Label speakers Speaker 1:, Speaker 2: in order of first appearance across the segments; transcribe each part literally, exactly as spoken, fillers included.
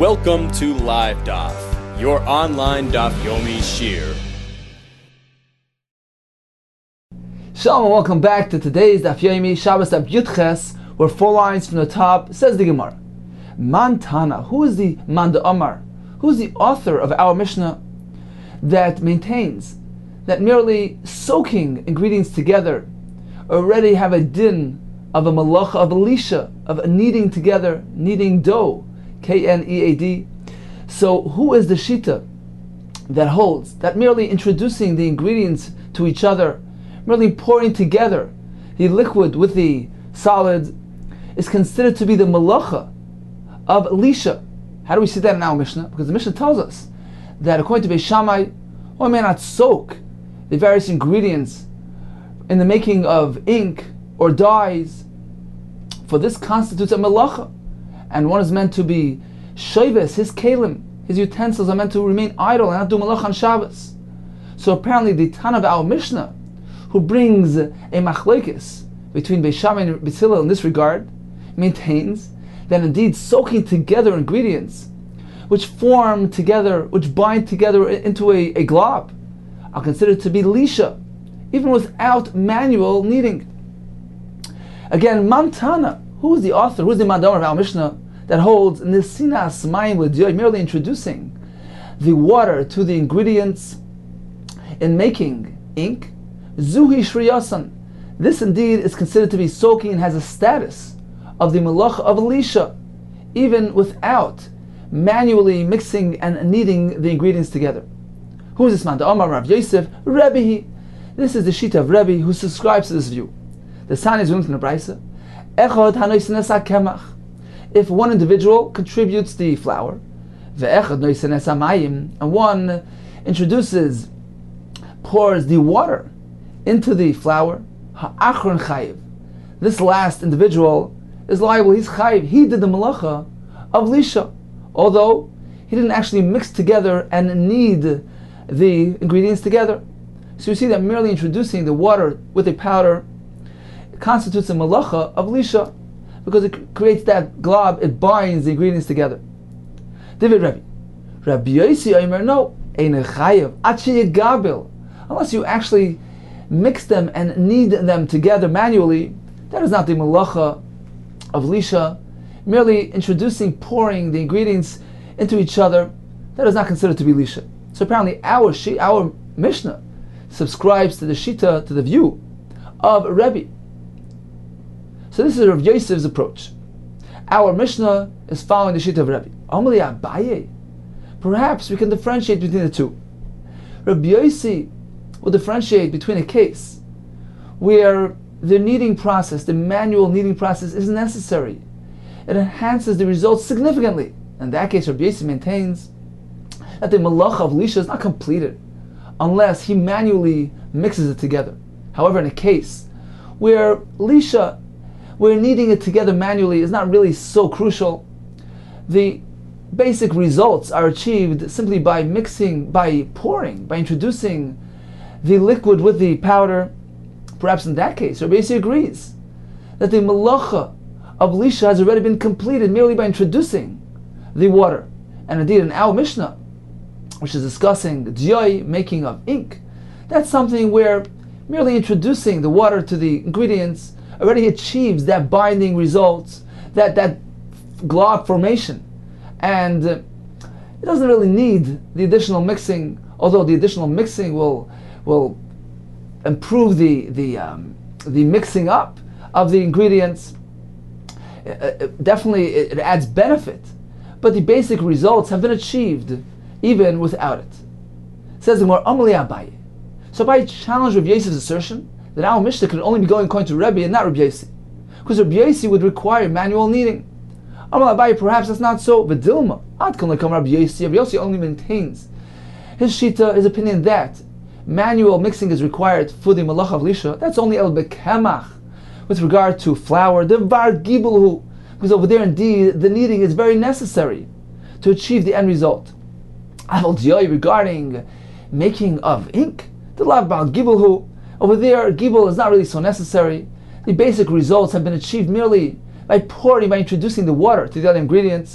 Speaker 1: Welcome to Live Daf, your online Daf Yomi Shir.
Speaker 2: Shalom and welcome back to today's Daf Yomi Shabbos Daf Yudches. We're four lines from the top. Says the Gemara, Man Tana, who is the Man Amar? Who is the author of our Mishnah that maintains that merely soaking ingredients together already have a din of a malacha, of a lisha, of a kneading together, kneading dough, K N E A D. So who is the shita that holds that merely introducing the ingredients to each other, merely pouring together the liquid with the solid, is considered to be the malacha of lisha? How do we see that in our Mishnah? Because the Mishnah tells us that according to Beis Shammai, one may not soak the various ingredients in the making of ink or dyes, for this constitutes a malacha, and one is meant to be shoves, his kalim, his utensils are meant to remain idle and not do malacha on Shabbos. So apparently the Tana of our Mishnah, who brings a machlekes between Beis Shammai and Beis Hillel in this regard, maintains that indeed soaking together ingredients which form together, which bind together into a, a glob, are considered to be lisha, even without manual kneading. Again, Mantana, who is the author, who is the Madamar of our Mishnah that holds Nesinas Mayim L'Diyoy, merely introducing the water to the ingredients in making ink, Zuhi Shriyasan. This indeed is considered to be soaking and has a status of the Malacha of Elisha, even without manually mixing and kneading the ingredients together. Who is this man? The Omar Rav Yosef, Rebbe. This is the Shita of Rebbe, who subscribes to this view. The Sani is willing to the Braisa. Echad hanoisenes hakemach. If one individual contributes the flour, ve'echad noisenes hamayim, and one introduces, pours the water into the flour, ha'achron chayiv. This last individual is liable. He's chayiv. He did the malacha of lisha, although he didn't actually mix together and knead the ingredients together. So you see that merely introducing the water with a powder constitutes a malacha of lisha, because it creates that glob, it binds the ingredients together. David Rebbe, Rabbi Yossi Omer, no, ein chayav achi yegabel, unless you actually mix them and knead them together manually, that is not the malacha of lisha. Merely introducing, pouring the ingredients into each other, that is not considered to be lisha. So apparently our shi, our Mishnah subscribes to the shita, to the view of Rebbe. So this is Rav Yosef's approach. Our Mishnah is following the shita of Rebbe. Amali Abaye. Perhaps we can differentiate between the two. Rabbi Yossi will differentiate between a case where the kneading process, the manual kneading process, is necessary. It enhances the results significantly. In that case, Rabbi Yossi maintains that the malacha of lisha is not completed unless he manually mixes it together. However, in a case where lisha, where kneading it together manually is not really so crucial, the basic results are achieved simply by mixing, by pouring, by introducing the liquid with the powder. Perhaps in that case, Rabbi Yossi agrees that the malacha of lisha has already been completed merely by introducing the water. And indeed, in our Mishnah, which is discussing the diyoi, making of ink, that's something where merely introducing the water to the ingredients already achieves that binding results, that, that glob formation. And uh, it doesn't really need the additional mixing, although the additional mixing will will improve the, the, um, the mixing up of the ingredients. Uh, definitely it, it adds benefit, but the basic results have been achieved even without it. Says the more Amali Abaye. So Abaye challenged Rabbi Yosef's assertion that our Mishnah could only be going according to Rebbe and not Rabbi Yossi, because Rabbi Yossi would require manual kneading. Amali Abaye, perhaps that's not so. But Dilma, Ad Kan Lekam Rabbi Yossi. Rabbi Yossi only maintains his shita, his opinion that manual mixing is required for the malacha of lisha. That's only el bekemach with regard to flour. The var gibulhu, because over there indeed the kneading is very necessary to achieve the end result. Aval diyoi, regarding making of ink, the lav bal gibulhu, over there gibul is not really so necessary. The basic results have been achieved merely by pouring, by introducing the water to the other ingredients.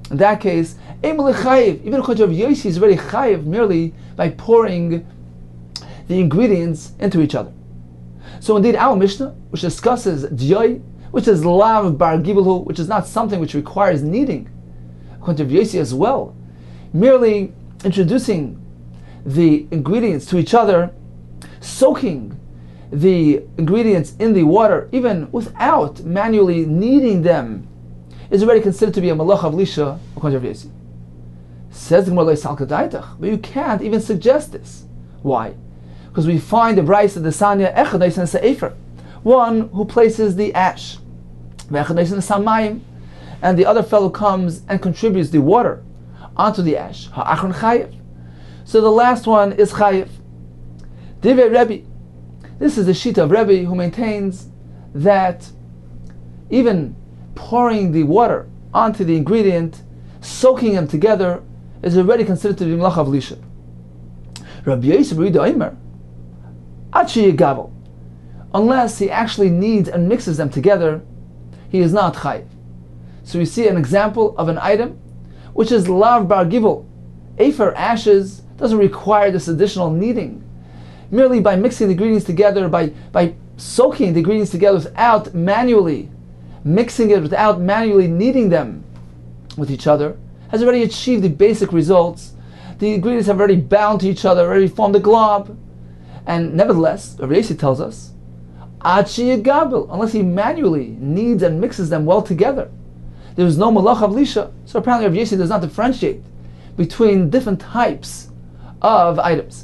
Speaker 2: In that case, even according to Rav Yossi, is already chayiv merely by pouring the ingredients into each other. So indeed, our Mishnah, which discusses diyoi, which is lav bar gibelhu, which is not something which requires kneading, according to Rav Yossi as well, merely introducing the ingredients to each other, soaking the ingredients in the water, even without manually kneading them, is already considered to be a malach of lisha, according to Rav Yossi. Says the Gemara, but you can't even suggest this. Why? Because we find the Bryce of the Sanya Echad Neis and Sefer, one who places the ash, Echad Neis and Samayim, and the other fellow comes and contributes the water onto the ash. Ha'achron chayiv. So the last one is chayiv. Divrei Rebbe. This is the shita of Rebbe, who maintains that even pouring the water onto the ingredient, soaking them together, is already considered to be melacha of lisha. Rabbi Yosef Omer, Achi Yigabel, unless he actually kneads and mixes them together, he is not chayiv. So we see an example of an item which is lav bar gibel. Afer ashes doesn't require this additional kneading. Merely by mixing the ingredients together, by, by soaking the ingredients together without manually mixing it, without manually kneading them with each other, has already achieved the basic results. The ingredients have already bound to each other, already formed a glob. And nevertheless, Rav Yossi tells us, Achi Yigabel, unless he manually kneads and mixes them well together, there is no malach of lisha. So apparently Rav Yossi does not differentiate between different types of items.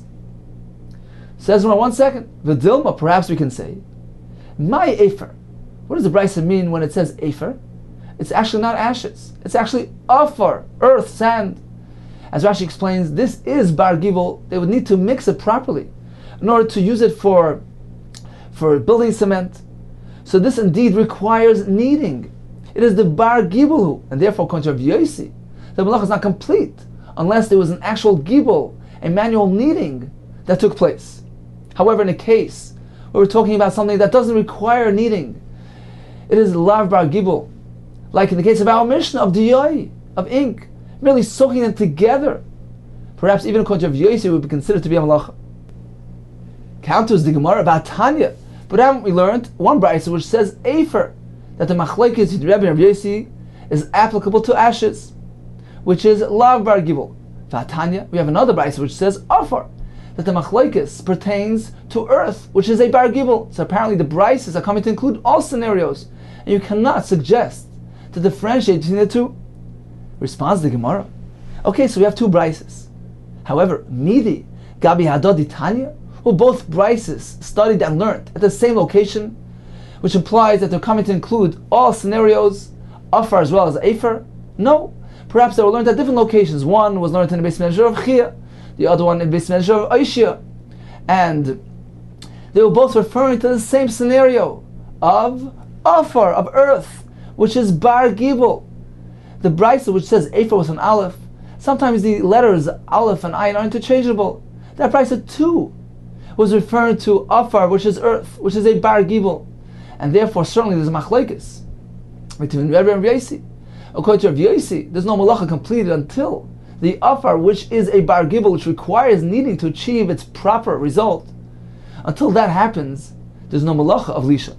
Speaker 2: Says one second, V'dilma, perhaps we can say, my Efer. What does the Brisa mean when it says Efer? It's actually not ashes. It's actually Afar, earth, sand. As Rashi explains, this is Bar Gibel. They would need to mix it properly in order to use it for, for building cement. So this indeed requires kneading. It is the Bar Gibelu, and therefore, according to Rav Yossi, the malach is not complete unless there was an actual Gibel, a manual kneading that took place. However, in a case where we're talking about something that doesn't require kneading, it is lav bar gibel, like in the case of our Mishnah of diyoi, of ink, merely soaking them together. Perhaps even according to Rav Yossi, would be considered to be a malacha. Counters the Gemara about Tanya, but haven't we learned one brayso which says Efer, that the machlekes between Rebbe and Rav Yossi is applicable to ashes, which is lav bar gibel. Vatanya, we have another brayso which says Afar, that the machlekes pertains to earth, which is a bar gibel. So apparently the brises are coming to include all scenarios, and you cannot suggest to differentiate between the two. Responds the Gemara. Okay, so we have two brises. However, Midi, Gabi Hadodi Tanya, who both brises studied and learned at the same location, which implies that they're coming to include all scenarios, Afar as well as Efer. No, perhaps they were learned at different locations. One was learned in the base measure of Chia, the other one in base measure of Oishia, and they were both referring to the same scenario of Afar, of earth, which is Bar Gibel. The Brisa which says Efer with an Aleph, sometimes the letters Aleph and Ayin are interchangeable. That Brisa too was referring to Afar, which is earth, which is a Bar Gibel, and therefore certainly there's a machlekes between Rebbe and Rav Yossi. According to Rav Yossi, there's no malacha completed until the Afar, which is a Bar Gibel, which requires kneading to achieve its proper result. Until that happens, there's no malacha of lisha.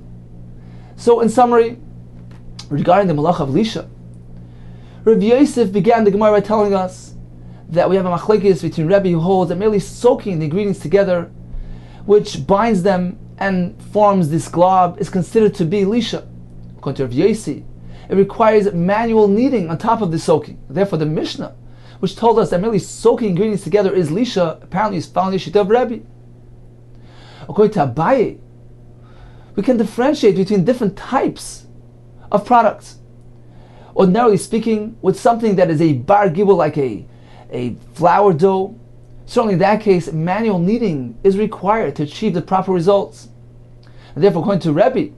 Speaker 2: So in summary, regarding the malacha of lisha, Rav Yosef began the Gemara by telling us that we have a machlekes between Rebbe, who holds that merely soaking the ingredients together, which binds them and forms this glob, is considered to be lisha. According to Rav Yossi, it requires manual kneading on top of the soaking. Therefore, the Mishnah, which told us that merely soaking ingredients together is lisha, apparently is found in the Shita of Rebbe. According to Abaye, we can differentiate between different types of products. Ordinarily speaking, with something that is a bar gibel, like a, a flour dough, certainly in that case, manual kneading is required to achieve the proper results. And therefore, according to Rebbe,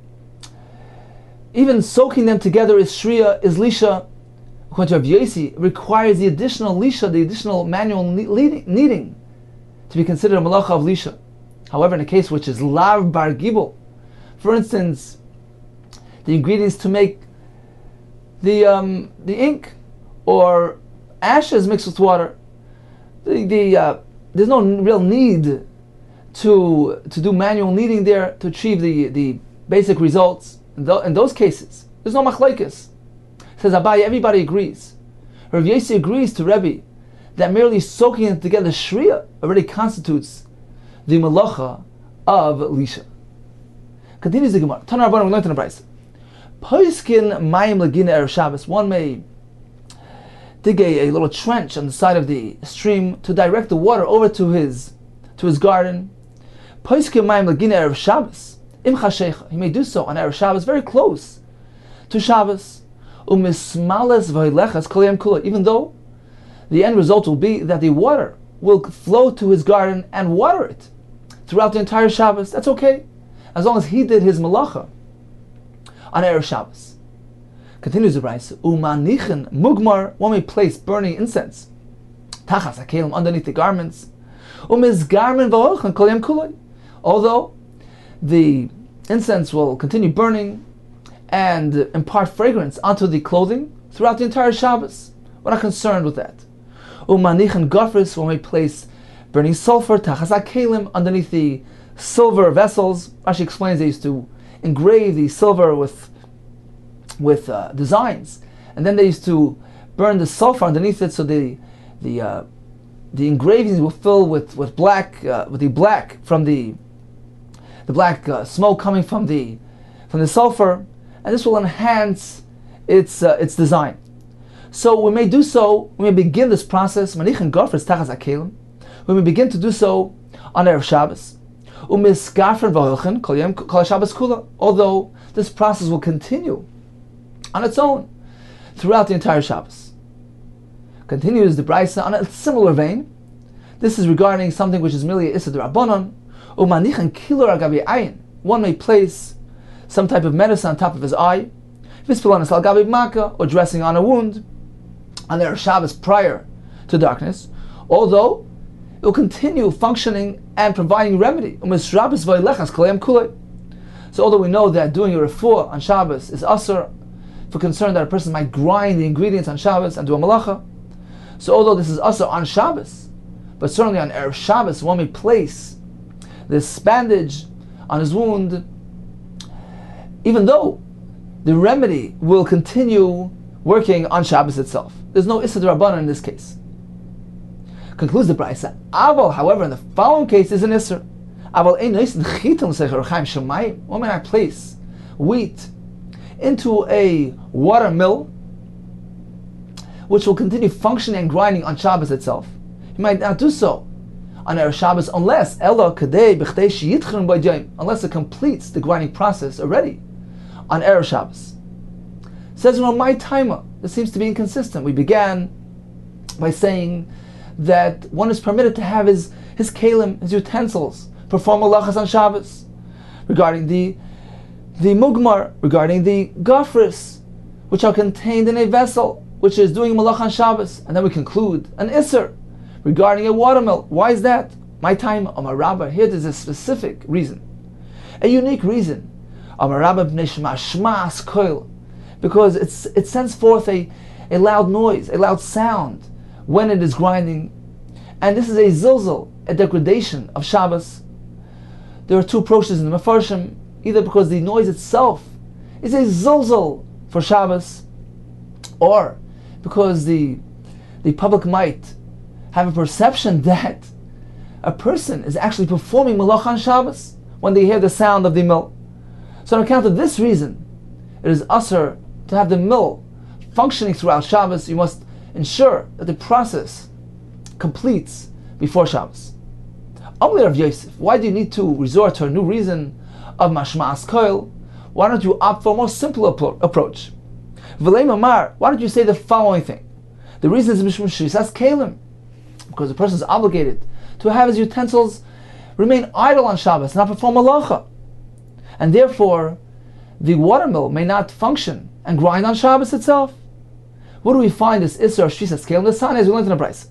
Speaker 2: even soaking them together is shriya, is lisha. According to Rav Yossi, requires the additional lisha, the additional manual kneading, to be considered a malacha of lisha. However, in a case which is lav bar gibel, for instance, the ingredients to make the um, the ink, or ashes mixed with water. The, the uh, there's no real need to to do manual kneading there to achieve the, the basic results. In, th- in those cases, there's no machlekes. Says Abaye, everybody agrees. Rav Yossi agrees to Rebbe that merely soaking it together shriya already constitutes the malacha of lisha. Continues the Gemara. Tana Rabbanan, we learned in the Brayso. Poiskin mayim lagina erev Shabbos. One may dig a, a little trench on the side of the stream to direct the water over to his to his garden. Poiskin mayim lagina erev Shabbos. Im chashecha. He may do so on erev Shabbos, very close to Shabbos. Umismales v'ilechas kol yom kula. Even though the end result will be that the water will flow to his garden and water it throughout the entire Shabbos. That's okay, as long as he did his malacha on erev Shabbos. Continues the Brayso. Umanichen mugmar. One may place burning incense tachas hakelim, underneath the garments. Umizgarmen v'ochan kol yom kulay. Although the incense will continue burning and impart fragrance onto the clothing throughout the entire Shabbos, we're not concerned with that. Umanichen gofris. One may place burning sulfur tachas hakelim, underneath the silver vessels. Rashi explains they used to engrave the silver with with uh, designs, and then they used to burn the sulfur underneath it, so the the uh, the engravings will fill with with black uh, with the black from the the black uh, smoke coming from the from the sulfur, and this will enhance its uh, its design. So we may do so. We may begin this process. Manichin gofres tachas hakelim. We may begin to do so on erev Shabbos. Although this process will continue on its own throughout the entire Shabbos. Continues the Brayso on a similar vein. This is regarding something which is merely Issa d'Rabbanan. One may place some type of medicine on top of his eye, or dressing on a wound on their Shabbos prior to darkness, although it will continue functioning and providing remedy. So although we know that doing a refuah on Shabbos is asur, for concern that a person might grind the ingredients on Shabbos and do a malacha, so although this is asur on Shabbos, but certainly on erev Shabbos one may place this bandage on his wound, even though the remedy will continue working on Shabbos itself. There's no Issa d'Rabbanan in this case. Concludes the Brayso. Aval, however, in the following case is an Isser. Aval ein noisen chitan l'secher chaim shemayim. One may not place wheat into a water mill, which will continue functioning and grinding on Shabbos itself. He might not do so on erev Shabbos unless ella kadei b'chtei sheyitchron b'yom, unless it completes the grinding process already on erev Shabbos. Says in my timer, this seems to be inconsistent. We began by saying that one is permitted to have his his kalim, his utensils, perform malachas on Shabbos. Regarding the the mugmar, regarding the gofris, which are contained in a vessel, which is doing malach on Shabbos, and then we conclude an isser regarding a watermill. Why is that? My time, Amar Rabba. Here there's a specific reason, a unique reason. Amar Rabba b'nei shema shmas koil, because it's it sends forth a a loud noise, a loud sound when it is grinding, and this is a zilzal, a degradation of Shabbos. There are two approaches in the Mefarshim, either because the noise itself is a zilzal for Shabbos, or because the the public might have a perception that a person is actually performing malach on Shabbos when they hear the sound of the mill. So on account of this reason, it is asur to have the mill functioning throughout Shabbos. You must ensure that the process completes before Shabbos. Amli Rav Yosef, why do you need to resort to a new reason of mashma'as koil? Why don't you opt for a more simple appro- approach? V'lei mamar, why don't you say the following thing? The reason is mishum shrisas kelim, because the person is obligated to have his utensils remain idle on Shabbos, not perform malacha, and therefore the watermill may not function and grind on Shabbos itself. What do we find this Isra of Shvisas Kelim? The sign is we learned in the Brayso.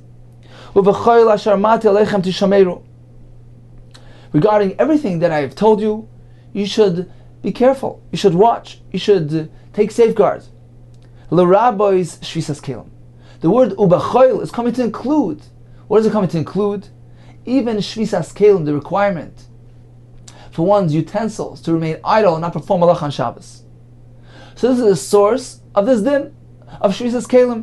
Speaker 2: Regarding everything that I have told you, you should be careful. You should watch. You should uh, take safeguards. L'rabois Shvisas Kelim. The word ubachoil is coming to include. What is it coming to include? Even shvisas kelim, the requirement for one's utensils to remain idle and not perform malach on Shabbos. So this is the source of this din of shvisas kelim.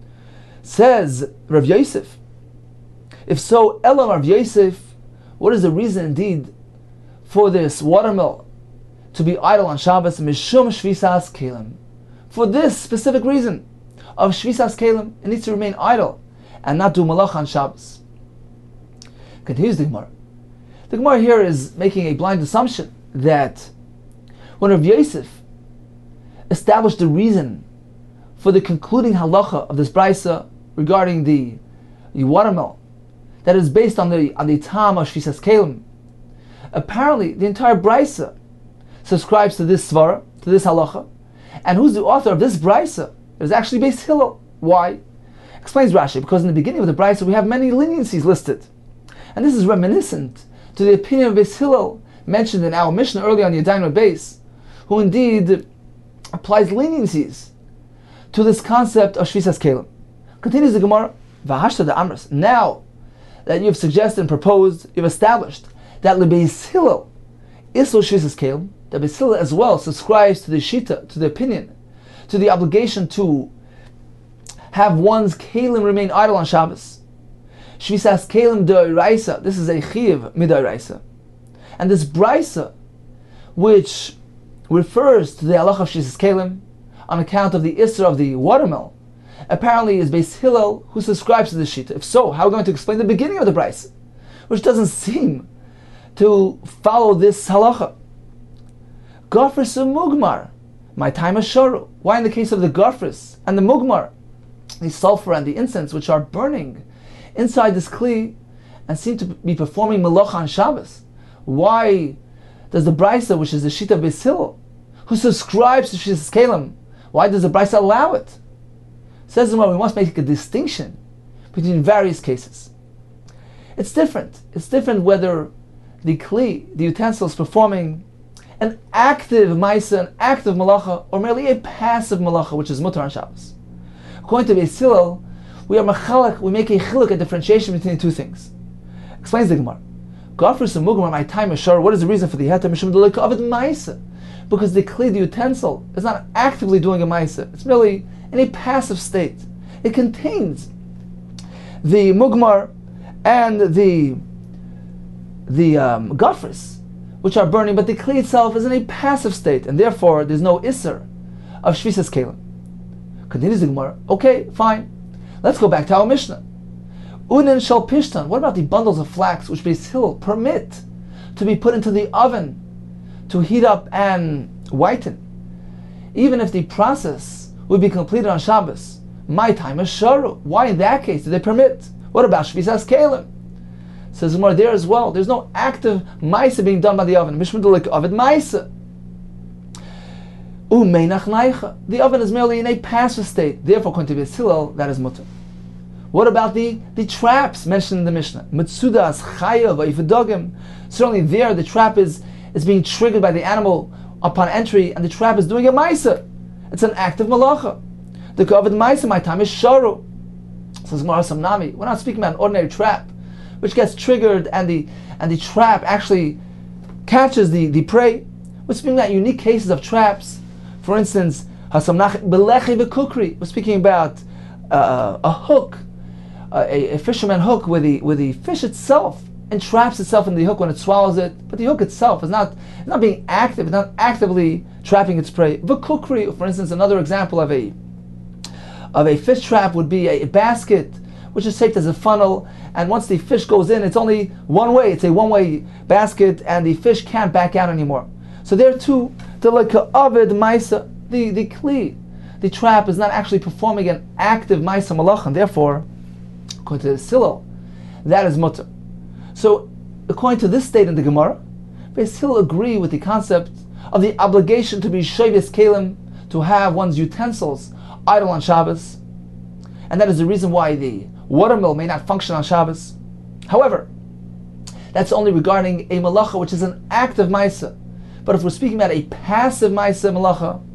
Speaker 2: Says Rav Yosef. If so, Elam Rav Yosef, what is the reason indeed for this watermill to be idle on Shabbos? Mishum shvisas kelim. For this specific reason of shvisas kelim, it needs to remain idle and not do malach on Shabbos. Continues the Gemara. The Gemara here is making a blind assumption that when Rav Yosef established the reason for the concluding halacha of this brisa regarding the, the watermill, that is based on the on the tam of shvisas kelim, apparently the entire brisa subscribes to this svara, to this halacha, and who's the author of this brisa? It is actually Beis Hillel. Why? Explains Rashi, because in the beginning of the brisa we have many leniencies listed, and this is reminiscent to the opinion of Beis Hillel mentioned in our Mishnah earlier on the Yadayim Beis, who indeed applies leniencies to this concept of shvisas kelim. Continues the Gemara, V'hashta de Amras. Now that you've suggested and proposed, you've established that Beis Hillel is so shvisas kelim, that Beis Hillel as well subscribes to the shita, to the opinion, to the obligation to have one's kelim remain idle on Shabbos. Shvisas kelim d'oraisa. This is a chiv midoraisa, and this brisa, which refers to the halacha of shvisas kelim on account of the isser of the watermill, apparently is Beis Hillel who subscribes to this shita. If so, how are we going to explain the beginning of the brisa, which doesn't seem to follow this halacha? Gofris mugmar, my time is shoru. Why in the case of the gofris and the mugmar, the sulfur and the incense which are burning inside this kli and seem to be performing malacha on Shabbos, why does the brisa, which is the shita of Beis Hillel, who subscribes to shvisas kelim, why does the brisa allow it? Says the Gemara, we must make a distinction between various cases. It's different. It's different whether the kli, the utensil, is performing an active maisa, an active malacha, or merely a passive malacha, which is mutar on Shabbos. According to Beis Hillel, we are machalak, we make a chiluk, a differentiation between the two things. Explains the Gemara. Gofris and mugmar, my time is sure. What is the reason for the heter mishum delika of it maisa? Because the kli, the utensil, is not actively doing a maisa. It's merely in a passive state. It contains the mugmar and the the um, gofris, which are burning, but the kli itself is in a passive state, and therefore there's no isser of shvisas kelim. Continues the Gemara. Okay, fine. Let's go back to our Mishnah. Unin shel pishtan. What about the bundles of flax which Beis Hillel permit to be put into the oven to heat up and whiten? Even if the process would be completed on Shabbos, my time is sharu. Why in that case do they permit? What about shvisas kelim? Says Gemara there as well. There's no active maisa being done by the oven. Mishmud delik oven maisa. The oven is merely in a passive state. Therefore, according to Beis Hillel, that is mutter. What about the, the traps mentioned in the Mishnah? Mitzudas, chayav, v'ifedogim. Certainly there, the trap is, is being triggered by the animal upon entry, and the trap is doing a maisa. It's an active malacha. The covered maisa, my time is sharu. Says Gemara Samnami. We're not speaking about an ordinary trap, which gets triggered and the and the trap actually catches the, the prey. We're speaking about unique cases of traps. For instance, Hasamnach Belechi v'Kukri. We're speaking about uh, a hook, uh, a, a fisherman hook, where the where the fish itself entraps itself in the hook when it swallows it, but the hook itself is not is not being active, it's not actively trapping its prey. V'Kukri, for instance, another example of a of a fish trap would be a, a basket, which is shaped as a funnel, and once the fish goes in, it's only one way. It's a one-way basket, and the fish can't back out anymore. So there too, the like avid maisa, the the kli, the trap is not actually performing an active maisa malach, and therefore, according to the Hillel, that is mutter. So, according to this state in the Gemara, Beis Hillel agree with the concept of the obligation to be shvisas kelim, to have one's utensils idle on Shabbos, and that is the reason why the watermill may not function on Shabbos. However, that's only regarding a malacha which is an active maisa. But if we're speaking about a passive maisa malacha,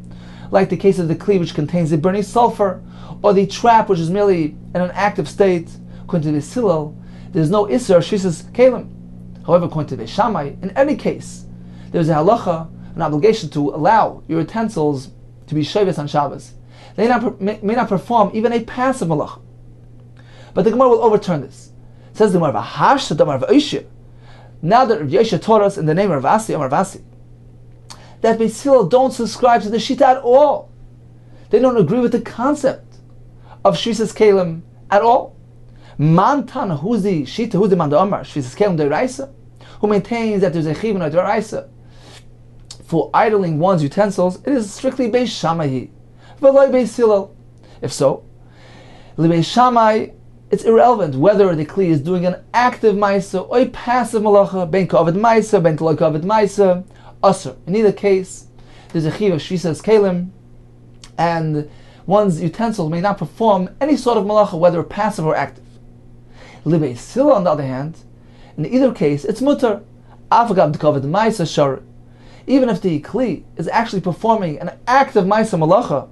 Speaker 2: like the case of the kli which contains the burning sulfur, or the trap which is merely in an active state. According to the Hillel, there's no Isser Shvisas Kalim. However, according to the Shammai, in any case, there's a halacha, an obligation to allow your utensils to be shavis on Shabbos. They not, may, may not perform even a passive malacha. But the Gemara will overturn this. It says the Gemara, "V'hashta damar v'oishia." Now that Rav Yosha taught us in the name of Rav Asi, Amar Vasi, that Beis Hillel don't subscribe to the Shita at all. They don't agree with the concept of Shvisas Kalim at all. Mantana, who's the Shita, who's the Manda Amar, Shvisas Kalim Deiraisa, who maintains that there's a Chiv and a Deiraisa for idling one's utensils, it is strictly Beis Shammai, v'loi Beis Hillel. If so, Beis Shammai, it's irrelevant whether the Kli is doing an active Maisa or a passive Malacha, ben Ka'avid Maisa, ben K'loi Ka'avid Maisa, Asr. In either case, there's a Chiv of Shvisas Kalim, and one's utensils may not perform any sort of Malacha, whether passive or active. Beis Hillel, on the other hand, in either case, it's mutter. Afagav Ka'avid Maisa Shar. Even if the Kli is actually performing an active Maisa Malacha,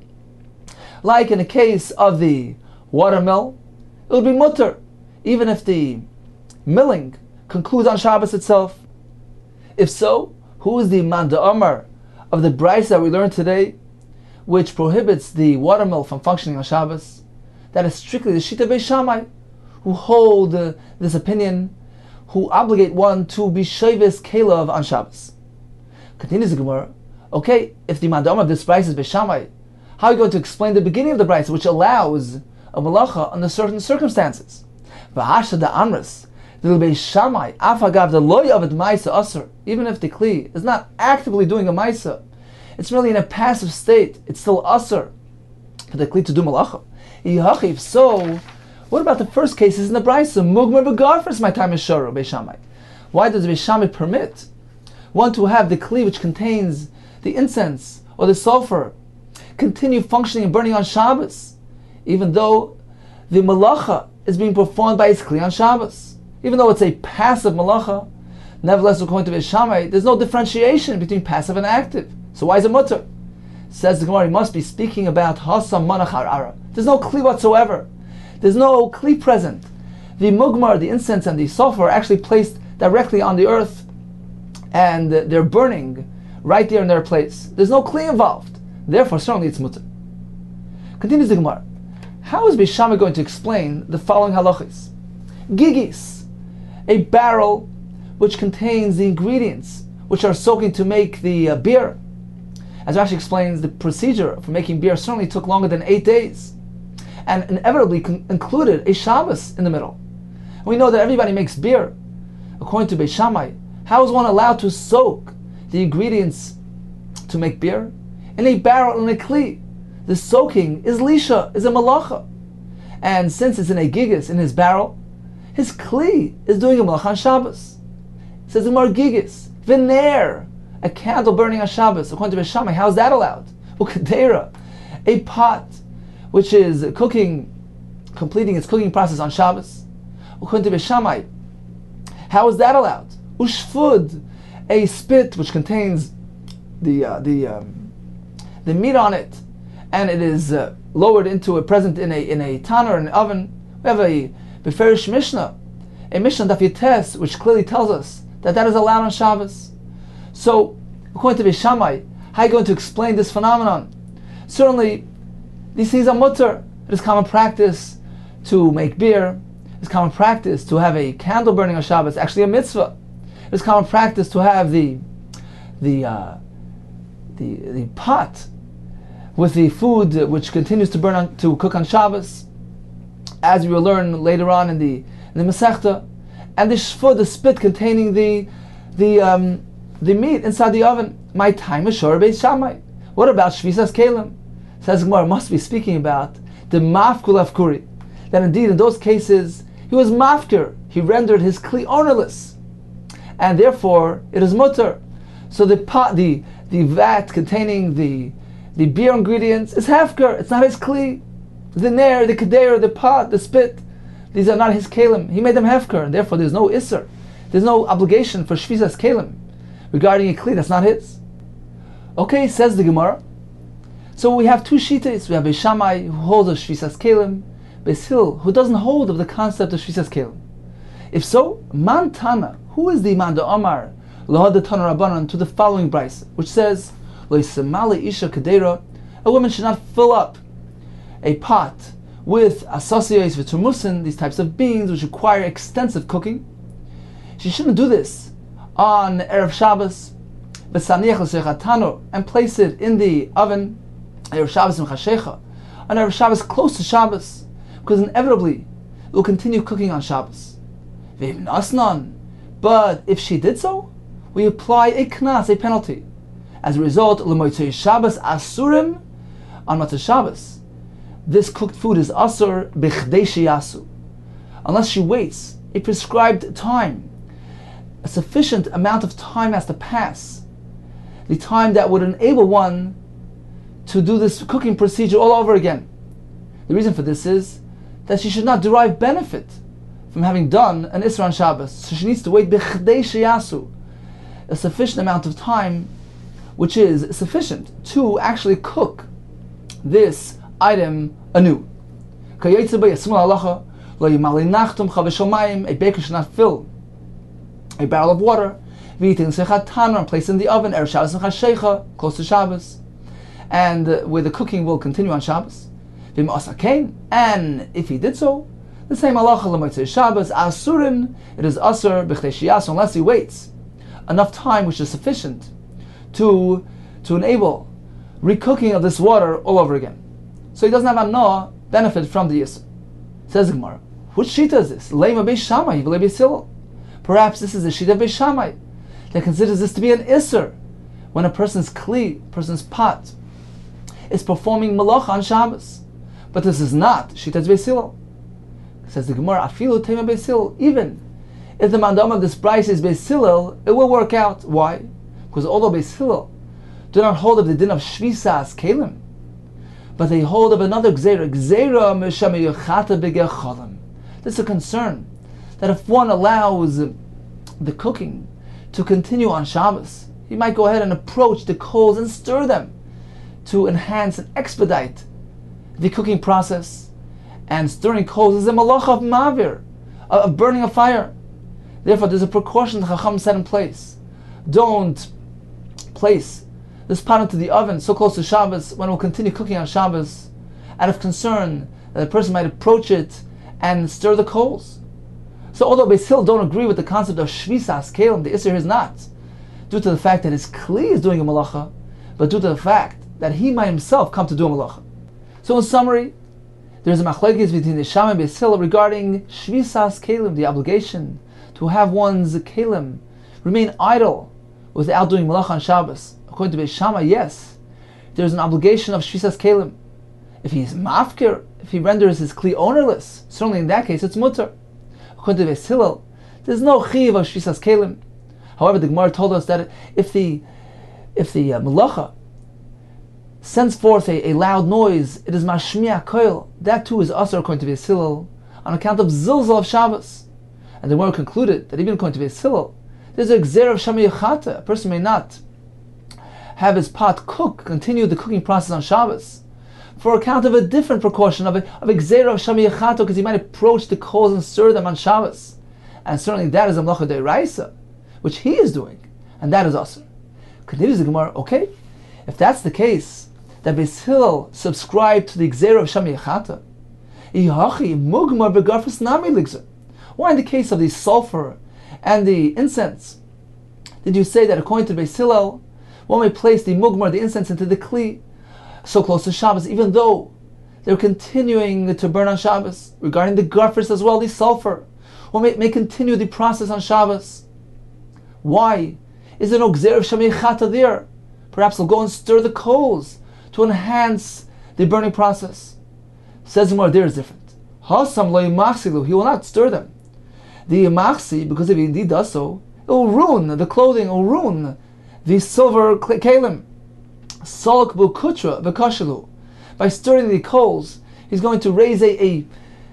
Speaker 2: like in the case of the watermill, it will be mutter, even if the milling concludes on Shabbos itself. If so, who is the Manda Amar of the Bryce that we learned today, which prohibits the watermill from functioning on Shabbos? That is strictly the Shita Beis Shammai, who hold uh, this opinion, who obligate one to be Shavis Kelev on Shabbos. Continues the Gemara. Okay, if the Manda Amar of this Bryce is Beis Shammai, how are you going to explain the beginning of the Bryce, which allows a malacha under certain circumstances? V'hasha da amris, the Beis Shammai, afagav the loy of it ma'isa asr. Even if the kli is not actively doing a ma'isa, it's merely in a passive state, it's still asr for the kli to do malacha. If so, what about the first cases in the brayso? Mugmer v'garfers my time is shoro Beis Shammai. Why does Beis Shammai permit one to have the kli which contains the incense or the sulfur continue functioning and burning on Shabbos, even though the malacha is being performed by its kli on Shabbos? Even though it's a passive malacha, nevertheless, according to Beis Shammai, there's no differentiation between passive and active. So why is it mutter? Says the Gemara, he must be speaking about hasam manach harara. There's no kli whatsoever. There's no kli present. The mugmar, the incense, and the sulfur are actually placed directly on the earth, and they're burning right there in their place. There's no kli involved. Therefore, certainly it's mutter. Continues the Gemara. How is Beis Shammai going to explain the following halachis? Gigis, a barrel which contains the ingredients which are soaking to make the uh, beer. As Rashi explains, the procedure for making beer certainly took longer than eight days, and inevitably con- included a Shabbos in the middle. And we know that everybody makes beer. According to Beis Shammai, how is one allowed to soak the ingredients to make beer? In a barrel, in a kli. The soaking is lisha, is a malacha. And since it's in a gigis, in his barrel, his kli is doing a malacha on Shabbos. It says the Gemara gigis, v'ner, a candle burning on Shabbos. According to Beis Shammai, how is that allowed? Ukadera, a pot which is cooking, completing its cooking process on Shabbos. According to Beis Shammai, how is that allowed? Ushfud, a spit which contains the uh, the um, the meat on it, and it is uh, lowered into a present in a in a tanner, an oven. We have a Beferish Mishnah, a Mishnah Daf Yites, which clearly tells us that that is allowed on Shabbos. So, according to Beis Shammai, how are you going to explain this phenomenon? Certainly, these things are mutter. It is common practice to make beer. It is common practice to have a candle burning on Shabbos, actually a mitzvah. It is common practice to have the the uh, the the pot with the food which continues to burn on, to cook on Shabbos, as we will learn later on in the in the Masechta, and the shfud, the spit containing the the um, the meat inside the oven. My time is shor Beis Shammai. What about shvisas kelim? Says Gemara, must be speaking about the mafkul afkuri. That indeed in those cases he was mafkir. He rendered his kli ownerless, and therefore it is mutter. So the pot, the the vat containing the the beer ingredients is hefker. It's not his kli. The nair, the kadeir, the pot, the spit, these are not his kelim. He made them hefker, and therefore there's no isser. There's no obligation for shvisas kelim regarding a kli that's not his. Okay, says the Gemara, So we have two shitas. We have Beis Shammai who holds of Shvisas Kelim, Beis Hillel who doesn't hold of the concept of Shvisas Kelim. If so, Man Tana, who is the Man Amar Lahad Tana Rabbanan to the following brayso, which says, Lo Yisamali Isha Kedera, a woman should not fill up a pot with associates with turmusin, these types of beans which require extensive cooking. She shouldn't do this on Erev Shabbos, and place it in the oven, Erev Shabbos and Chashecha, on Erev Shabbos close to Shabbos, because inevitably it will continue cooking on Shabbos. But if she did so, we apply a knas, a penalty. As a result, L'motzei Shabbos asurim, on Motzei Shabbos, this cooked food is asur b'chdei sheyasu, unless she waits a prescribed time. A sufficient amount of time has to pass, the time that would enable one to do this cooking procedure all over again. The reason for this is that she should not derive benefit from having done an Isra on Shabbos, so she needs to wait b'chdei sheyasu, a sufficient amount of time which is sufficient to actually cook this item anew. A baker should not fill a barrel of water and place in the oven Erev Shabbos and Chashecha, close to Shabbos, and uh, where the cooking will continue on Shabbos. And if he did so, the same halacha l'motzei Shabbos asurin, it is asur b'chdei sheyasu, unless he waits enough time which is sufficient to to enable recooking of this water all over again. So he doesn't have no benefit from the Yisr. Says the Gemara, which shita is this? Leima Beis Shammai, v'lei Beis Hillel. Perhaps this is the shita of Beis Shammai that considers this to be an Isser when a person's kli, person's pot, is performing malach on Shabbos. But this is not shita Beis Hillel. Says the Gemara, afilu tema Beis Hillel. Even if the mandam of this brayso is Beis Hillel, it will work out. Why? Because although Beis Hillel do not hold of the din of Shvisas Kelim, but they hold of another gzeira, gzeira misham yochata b'gecholim. This is a concern that if one allows the cooking to continue on Shabbos, he might go ahead and approach the coals and stir them to enhance and expedite the cooking process. And stirring coals is a malach of mavir, of burning a fire. Therefore, there's a precaution the Chacham set in place. Don't place this pot into the oven so close to Shabbos when it will continue cooking on Shabbos, out of concern that a person might approach it and stir the coals. So although Beis Hillel don't agree with the concept of Shvisas Kelim, the Isser is not, due to the fact that his Kli is doing a malacha, but due to the fact that he might himself come to do a malacha. So in summary, there is a machlekes between the Shammai and Beis Hillel regarding Shvisas Kelim, the obligation to have one's Kelim remain idle without doing malacha on Shabbos. According to Beis Shammai, yes, there is an obligation of Shvisas Kelim. If he is mafkir, if he renders his Kli ownerless, certainly in that case it's mutter. According to Beis Hillel, there's no chiv of Shvisas Kelim. However, the Gemara told us that if the if the uh, malacha sends forth a, a loud noise, it is mashmiya koil. That too is asur according to Beis Hillel on account of zilzal of Shabbos. And the Gemara concluded that even according to Beis Hillel, there's a gzeira of shami yachata. A person may not have his pot cook, continue the cooking process on Shabbos, for account of a different precaution of a, of a gzeira of shami yachato, because he might approach the coals and stir them on Shabbos. And certainly that is a melacha de'oraisa, which he is doing, and that is asur. Continues the Gemara, okay, if that's the case, that Beis Hillel subscribed to the gzeira of shami yachato, ihachi mugmar begarfus nami ligzer. Why in the case of the sulfur and the incense did you say that according to Beis Hillel, one may place the mugmar, the incense, into the kli so close to Shabbos, even though they're continuing to burn on Shabbos? Regarding the garfers as well, the sulfur, one may, may continue the process on Shabbos. Why is there no gzeira of shami chata there? Perhaps they'll go and stir the coals to enhance the burning process. Says the Gemara, there is different. Hasam lo yimachsilu, he will not stir them. The yimachsi, because if he indeed does so, it will ruin the clothing, it will ruin the silver kalim. Salk bu kutra v'kashilu. By stirring the coals, he's going to raise a, a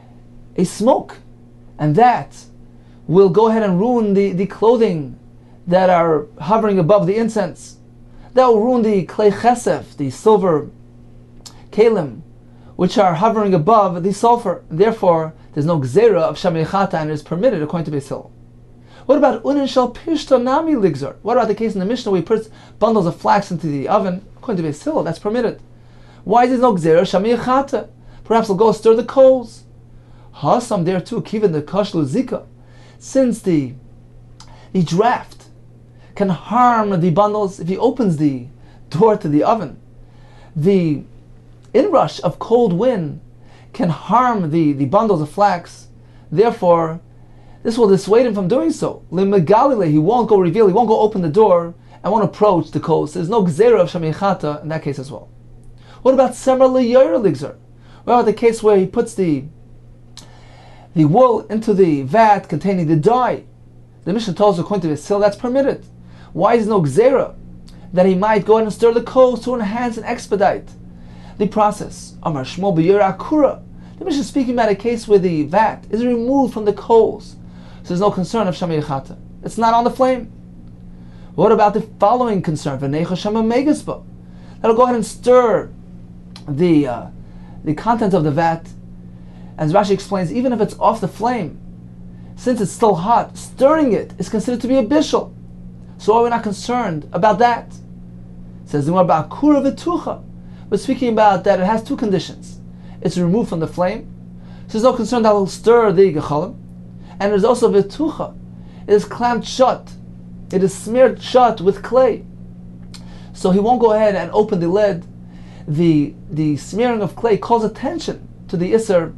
Speaker 2: a smoke, and that will go ahead and ruin the, the clothing that are hovering above the incense. That will ruin the klei chesef, the silver kalim, which are hovering above the sulfur. Therefore, there's no gzera of shamei chata and it is permitted according to Beis Hillel. What about unin shel pishta nami ligzor? What about the case in the Mishnah where he puts bundles of flax into the oven? According to Beis Hillel, that's permitted. Why is there no gzera shamei chata? Perhaps he'll go stir the coals. Hasam there too, kiven the kashlu zika. Since the the draft can harm the bundles, if he opens the door to the oven, the inrush of cold wind can harm the, the bundles of flax. Therefore, this will dissuade him from doing so. Limegalile, he won't go reveal, he won't go open the door and won't approach the coals. There's no gzera of shamei chata in that case as well. What about semer liyoyer ligzer? What about the case where he puts the the wool into the vat containing the dye? The Mishnah tells us according to Beis Hillel that's permitted. Why is there no gzera that he might go ahead and stir the coals to enhance and expedite the process? Amar Shmuel b'yer akura. The Mishnah is speaking about a case where the vat is removed from the coals, so there's no concern of shamei chata. It's not on the flame. What about the following concern? V'neicha shama megasba. That'll go ahead and stir the uh, the contents of the vat. As Rashi explains, even if it's off the flame, since it's still hot, stirring it is considered to be a bishul. So are we not concerned about that? It says the more about kura v'tucha. We're speaking about that it has two conditions. It's removed from the flame, so there's no concern that it will stir the gechalim. And there's also v'tucha. It is clamped shut. It is smeared shut with clay. So he won't go ahead and open the lid. The, the smearing of clay calls attention to the Isser,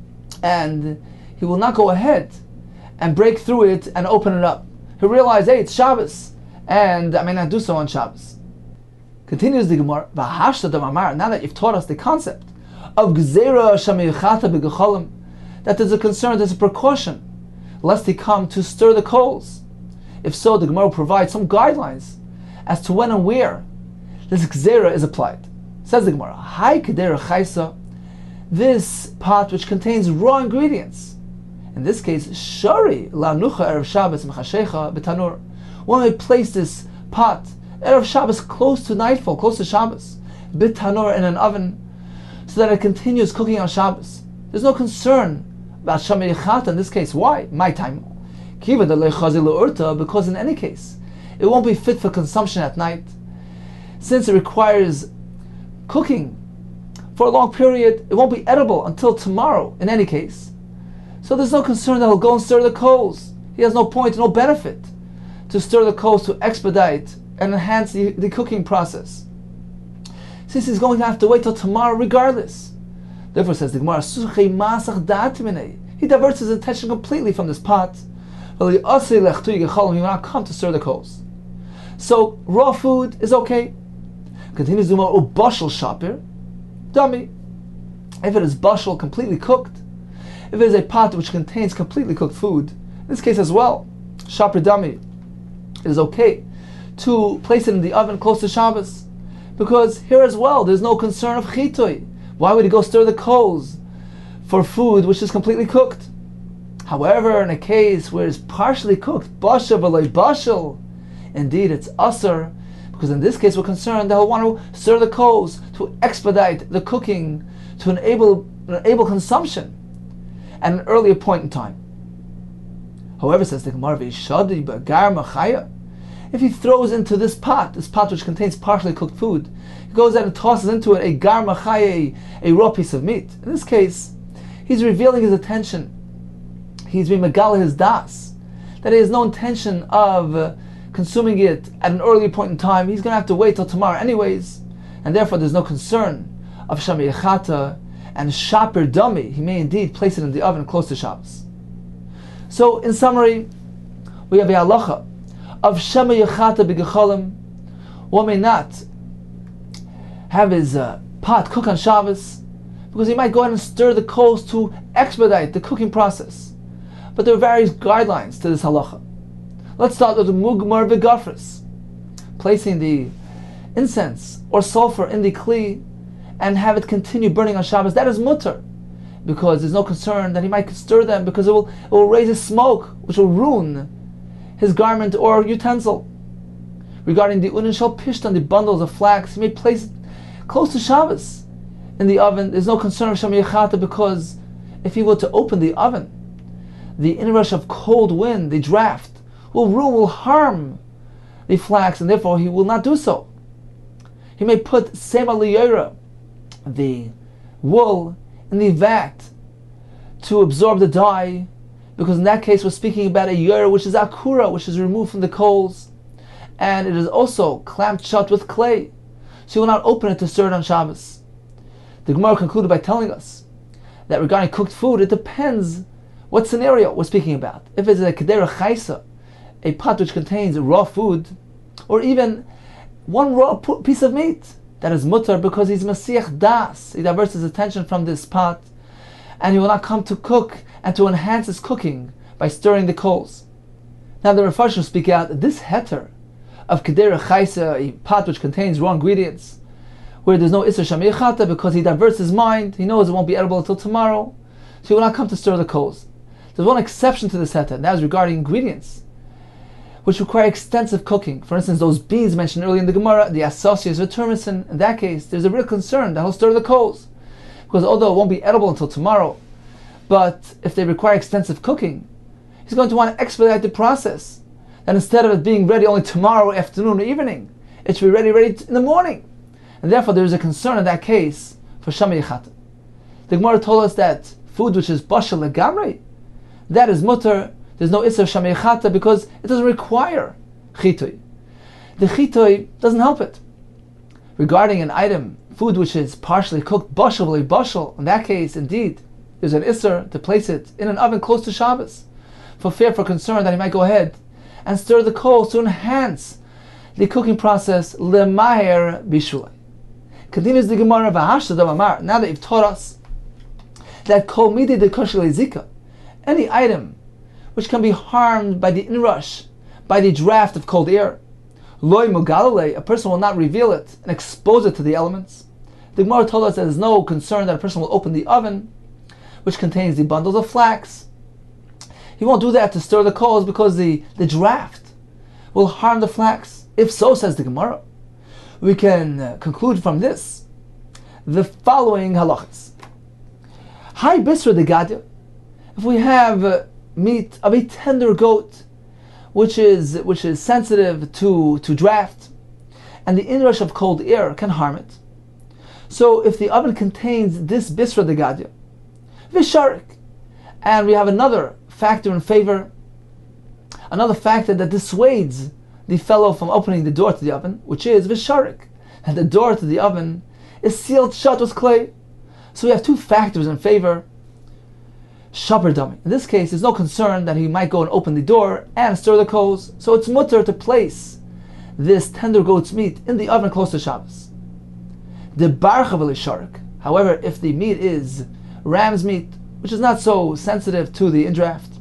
Speaker 2: and he will not go ahead and break through it and open it up. He realized, hey, it's Shabbos, and I may not do so on Shabbos. Continues the Gemara, now that you've taught us the concept of Gzeira Shamei Chata B'Gecholim, that there's a concern, there's a precaution, lest he come to stir the coals. If so, the Gemara will provide some guidelines as to when and where this Gzeira is applied. Says the Gemara, Hai Kedera Chaisa, this pot which contains raw ingredients, in this case, Shari La'nucha Erev Shabbos Mechashecha B'Tanur. When we place this pot Erev Shabbos close to nightfall, close to Shabbos, B'Tanur in an oven, so that it continues cooking on Shabbos. There's no concern about Shamei Chata in this case. Why? My time. Kiva de lechazi le'urta, because in any case, it won't be fit for consumption at night, since it requires cooking for a long period. It won't be edible until tomorrow in any case. So there's no concern that he'll go and stir the coals. He has no point, no benefit to stir the coals to expedite and enhance the, the cooking process, since he's going to have to wait till tomorrow regardless. Therefore, says the Gemara, he diverts his attention completely from this pot. He will not come to stir the coals. So raw food is okay. Continues the Gemara, ubashal shapir, dummy. If it is bashal, completely cooked, if it is a pot which contains completely cooked food, in this case as well, shapir dummy, it is okay to place it in the oven close to Shabbos, because here as well there's no concern of chitui. Why would he go stir the coals for food which is completely cooked? However, in a case where it's partially cooked, basha v'loy bashal, indeed it's asur, because in this case we're concerned that he'll want to stir the coals to expedite the cooking, to enable enable consumption at an earlier point in time. However, says the Gemara, v'ishadi b'gar machaya, if he throws into this pot, this pot which contains partially cooked food, he goes out and tosses into it a gar machaya, a raw piece of meat. In this case, he's revealing his attention. He's being megala his das, that he has no intention of uh, consuming it at an earlier point in time. He's going to have to wait till tomorrow anyways, and therefore there's no concern of shamei chata and shapir dummy. He may indeed place it in the oven close to Shabbos. So, in summary, we have a halacha of shamei chata b'gecholim. One may not have his uh, pot cook on Shabbos, because he might go ahead and stir the coals to expedite the cooking process. But there are various guidelines to this halacha. Let's start with the mugmar v'gafris, placing the incense or sulfur in the kli and have it continue burning on Shabbos. That is mutter, because there's no concern that he might stir them, because it will it will raise a smoke which will ruin his garment or utensil. Regarding the unin shel pishtan, the bundles of flax, he may place it close to Shabbos in the oven, there's no concern of Shamei Chata, because if he were to open the oven, the inrush of cold wind, the draft, will ruin, will harm the flax, and therefore he will not do so. He may put Sema Liyera, the wool, in the vat to absorb the dye, because in that case we're speaking about a yera which is akura, which is removed from the coals, and it is also clamped shut with clay, so you will not open it to stir it on Shabbos. The Gemara concluded by telling us that regarding cooked food, it depends what scenario we're speaking about. If it's a kedera chaisa, a pot which contains raw food, or even one raw piece of meat, that is mutar, because he's masiach das, he diverts his attention from this pot, and he will not come to cook and to enhance his cooking by stirring the coals. Now the Refarshim speak out that this heter of kedera chaisa, a pot which contains raw ingredients, where there's no Isser Shamei Chata, because he diverts his mind, he knows it won't be edible until tomorrow, so he will not come to stir the coals. There's one exception to this heter, and that is regarding ingredients which require extensive cooking. For instance, those beans mentioned earlier in the Gemara, the associates with turmicin, in that case, there's a real concern that he'll stir the coals, because although it won't be edible until tomorrow, but if they require extensive cooking, he's going to want to expedite the process, that instead of it being ready only tomorrow afternoon or evening, it should be ready ready in the morning. And therefore there is a concern in that case for Shamei Chata. The Gemara told us that food which is bashal legamrei, that is mutter, there's no Isser Shamei Chata, because it doesn't require chitoi. The chitoi doesn't help it. Regarding an item, food which is partially cooked, bashal bashal, in that case, indeed, there's an Isser to place it in an oven close to Shabbos, for fear, for concern that he might go ahead and stir the coals to enhance the cooking process, lemaher bishulai. Continues the Gemara, Amar. Now that you've taught us that kol midi de kosher zika, any item which can be harmed by the inrush, by the draft of cold air, loy mugalale, a person will not reveal it and expose it to the elements. The Gemara told us that there's no concern that a person will open the oven, which contains the bundles of flax. He won't do that to stir the coals, because the, the draft will harm the flax. If so, says the Gemara, we can uh, conclude from this the following halachas. Hi bisra de gadya, if we have uh, meat of a tender goat, which is which is sensitive to, to draft, and the inrush of cold air can harm it. So if the oven contains this bisra de gadya, visharik, and we have another factor in favor, another factor that dissuades the fellow from opening the door to the oven, which is visharik, and the door to the oven is sealed shut with clay. So we have two factors in favor. Shaper dummy. In this case, there's no concern that he might go and open the door and stir the coals, so it's mutter to place this tender goat's meat in the oven close to Shabbos. The barcha v'lisharik. However, if the meat is ram's meat, which is not so sensitive to the indraft,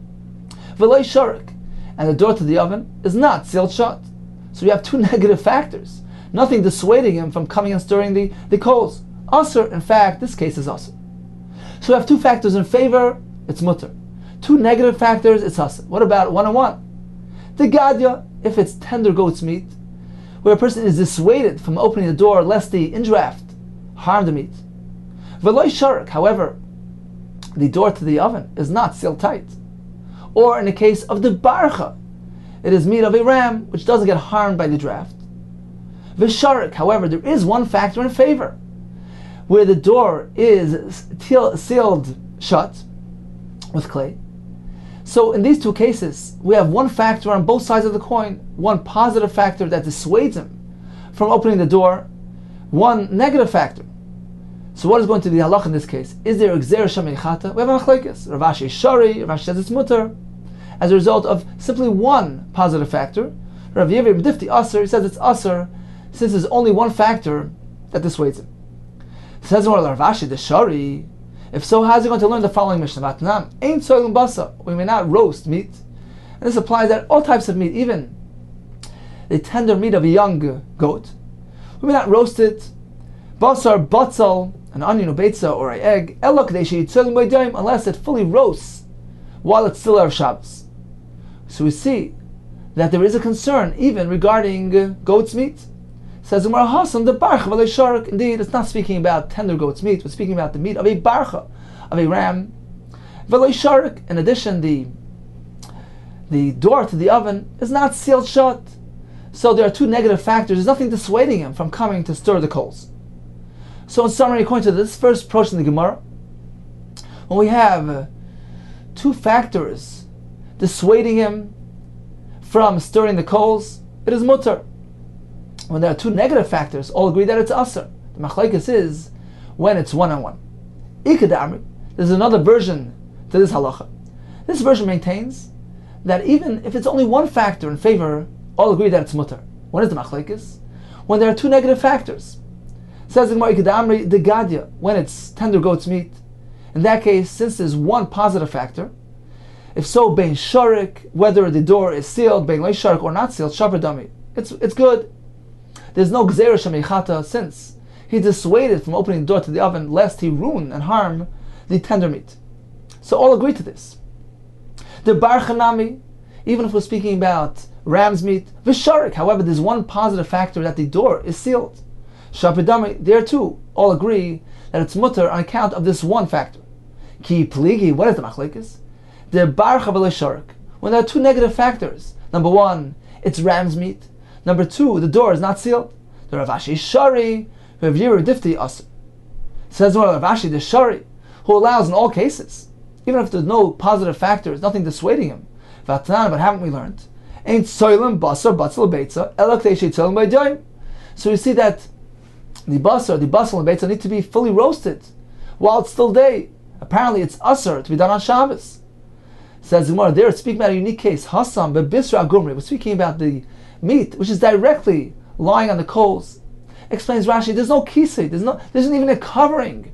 Speaker 2: v'loy sharik, and the door to the oven is not sealed shut. So we have two negative factors. Nothing dissuading him from coming and stirring the, the coals. Asr, in fact, this case is asr. So we have two factors in favor, it's mutter. Two negative factors, it's asr. What about one and one? The gadya, if it's tender goat's meat, where a person is dissuaded from opening the door lest the indraft harm the meat. V'loy sharik, however, the door to the oven is not sealed tight. Or in the case of the barcha, it is meat of a ram which doesn't get harmed by the draft. Visharik, however, there is one factor in favor, where the door is sealed shut with clay. So in these two cases, we have one factor on both sides of the coin, one positive factor that dissuades him from opening the door, one negative factor. So what is going to be the halach in this case? Is there Gzeira Shamei Chata? We have a machlekes. Rav Ashi Shari, Rav Ashi says it's mutter, as a result of simply one positive factor. Rav Yevi B'difti Aser, he says it's Aser, since there's only one factor that dissuades him. Says Rav Ashi the Shari, if so, how is he going to learn the following Mishnah? Vatnam, Ein Soilum Basa, we may not roast meat. And this applies at all types of meat, even the tender meat of a young goat. We may not roast it. Basar, batzal, an onion, or beitza, or an egg, elok deshi yitzilum b'yadayim, unless it fully roasts while it's still Erev Shabbos. So we see that there is a concern even regarding uh, goat's meat. Says Gemara Hasan, the barcha v'lo sharik. Indeed, it's not speaking about tender goat's meat. We're speaking about the meat of a barcha, of a ram. V'lo sharik. In addition, the the door to the oven is not sealed shut. So there are two negative factors. There's nothing dissuading him from coming to stir the coals. So in summary, according to this first approach in the Gemara, when we have uh, two factors dissuading him from stirring the coals, it is mutter. When there are two negative factors, all agree that it's aser. The machlekes is when it's one on one. Ikadamri, there's another version to this halacha. This version maintains that even if it's only one factor in favor, all agree that it's mutter. When is the machlekes? When there are two negative factors. Says the Gemara Ikadamri, the gadya, when it's tender goat's meat. In that case, since there's one positive factor, if so, bein sharik, whether the door is sealed, bein lo sharik or not sealed, shaper dami, it's it's good. There's no gzeira shemichata, since he dissuaded from opening the door to the oven lest he ruin and harm the tender meat. So all agree to this. The bar chanami, even if we're speaking about ram's meat, visharik, however, there's one positive factor that the door is sealed. Shaper dami, there too, all agree that it's mutter on account of this one factor. Ki pligi, what is the machlekes? The bar chavale sharik. When there are two negative factors, number one, it's ram's meat. Number two, the door is not sealed. The Rav Ashi shari, Rav Yireh difti aser. Says Rav Ashi the shari, who allows in all cases, even if there's no positive factors, nothing dissuading him. Vatanan, but haven't we learned? Ain't soilim basar batzal beitza elak teishei tzolim b'yadayim. So you see that the basar, the basal and beitza need to be fully roasted while it's still day. Apparently, it's aser to be done on Shabbos. Says Gemara, there it's speaking about a unique case. Hassam bebisra gumri. We're speaking about the meat which is directly lying on the coals. Explains Rashi, there's no kisei, there's no, there isn't even a covering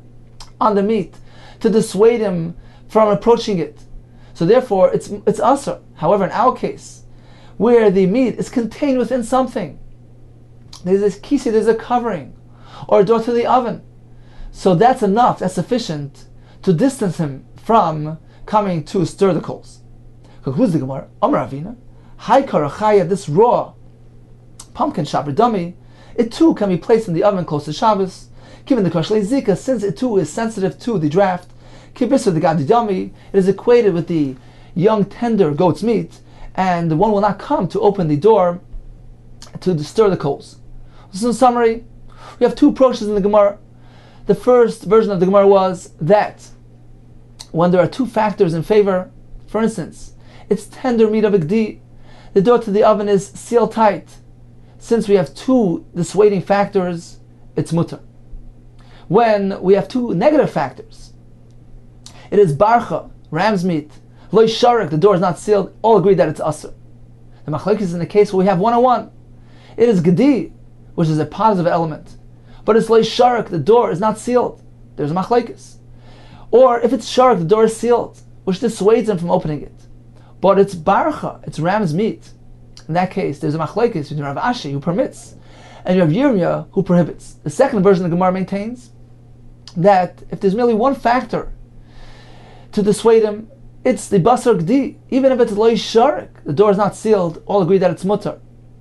Speaker 2: on the meat to dissuade him from approaching it. So therefore, it's it's aser. However, in our case, where the meat is contained within something, there's this kisei, there's a covering, or a door to the oven. So that's enough, that's sufficient to distance him from coming to stir the coals. Concludes the Gemara, Amar Avina, Hai karachaya, this raw pumpkin shaper dummy, it too can be placed in the oven close to Shabbos, given the kashlei zika, since it too is sensitive to the draft. Kibisra the gadi dummy, it is equated with the young tender goat's meat, and one will not come to open the door to stir the coals. So in summary, we have two approaches in the Gemara. The first version of the Gemara was that when there are two factors in favor, for instance, it's tender meat of a gdi, the door to the oven is sealed tight. Since we have two dissuading factors, it's mutter. When we have two negative factors, it is barcha, ram's meat, loy sharik, the door is not sealed, all agree that it's aser. The machlekes is in the case where we have one on one. It is gdi, which is a positive element, but it's loy sharik, the door is not sealed. There's a machlekes. Or if it's sharik, the door is sealed, which dissuades him from opening it. But it's barcha, it's ram's meat. In that case, there's a machlekes between Rav Ashi, who permits, and Rav Yirmiyah, who prohibits. The second version of the Gemara maintains that if there's merely one factor to dissuade him, it's the basar gdi. Even if it's loy sharik, the door is not sealed, all agree that it's mutter.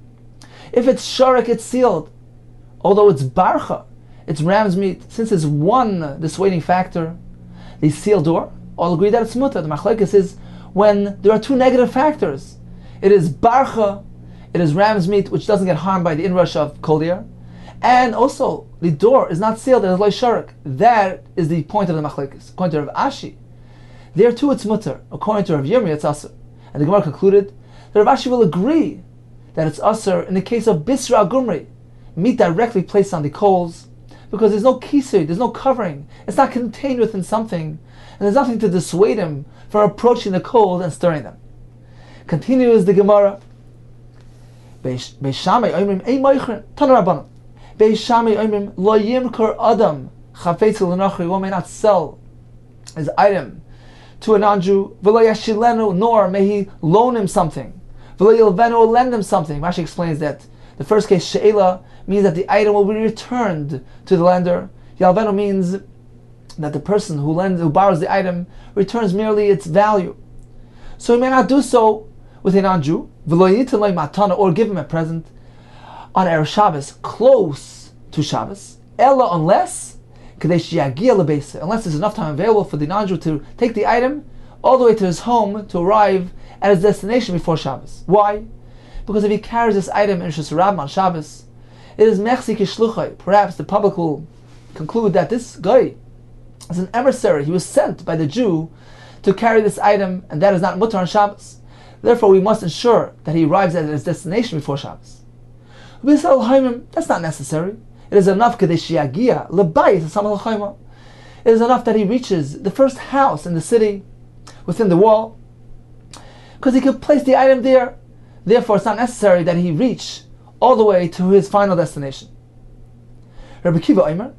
Speaker 2: If it's sharik, it's sealed. Although it's barcha, it's ram's meat. Since there's one dissuading factor, the sealed door, all agree that it's mutter. The machlekes is when there are two negative factors. It is barcha, it is ram's meat, which doesn't get harmed by the inrush of koldier, and also the door is not sealed, it is loy sharik. That is the point of the machlekes. According to Rav Ashi, there too it's mutter. According to Rav Yirmiyah, it's aser. And the Gemara concluded that Rav Ashi will agree that it's aser in the case of bisra gumri, meat directly placed on the coals, because there's no kisei, there's no covering, it's not contained within something, and there's nothing to dissuade him from approaching the coals and stirring them. Continues the Gemara. Beishamei oimrim ei moichrin tana rabbanon. Beishamei oimrim lo yimkor adam chafetz l'nachri. One may not sell his item to a non-Jew. V'lo yashilenu, nor may he loan him something. V'lo yilvenu, or lend him something. Rashi explains that the first case she'ela means that the item will be returned to the lender. Yalvenu means that the person who lends, who borrows the item, returns merely its value. So he may not do so with a non-Jew, or give him a present, on Erev Shabbos close to Shabbos, ella unless unless there's enough time available for the non-Jew to take the item all the way to his home to arrive at his destination before Shabbos. Why? Because if he carries this item in Rishus Rabbim on Shabbos, it is mechzi kishluchai. Perhaps the public will conclude that this guy is an emissary. He was sent by the Jew to carry this item, and that is not mutar on Shabbos. Therefore, we must ensure that he arrives at his destination before Shabbos. That's not necessary. It is enough It is enough that he reaches the first house in the city within the wall, because he could place the item there. Therefore, it's not necessary that he reach all the way to his final destination. Rabbi Kiva Omer,